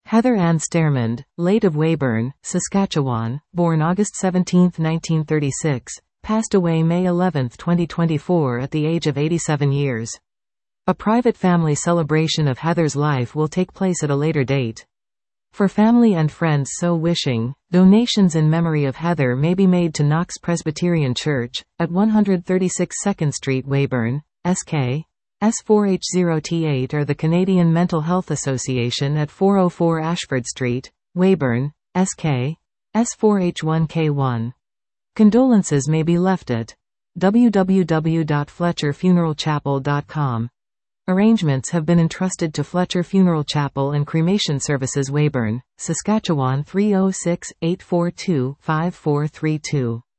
Heather Ann Stermond, late of Weyburn, Saskatchewan, born August 17, 1936, passed away May 11, 2024 at the age of 87 years. A private family celebration of Heather's life will take place at a later date. For family and friends so wishing, donations in memory of Heather may be made to Knox Presbyterian Church, at 136 2nd Street, Weyburn, SK. S4H0T8 or the Canadian Mental Health Association at 404 Ashford Street, Weyburn, SK. S4H1K1. Condolences may be left at www.fletcherfuneralchapel.com. Arrangements have been entrusted to Fletcher Funeral Chapel and Cremation Services, Weyburn, Saskatchewan 306-842-5432.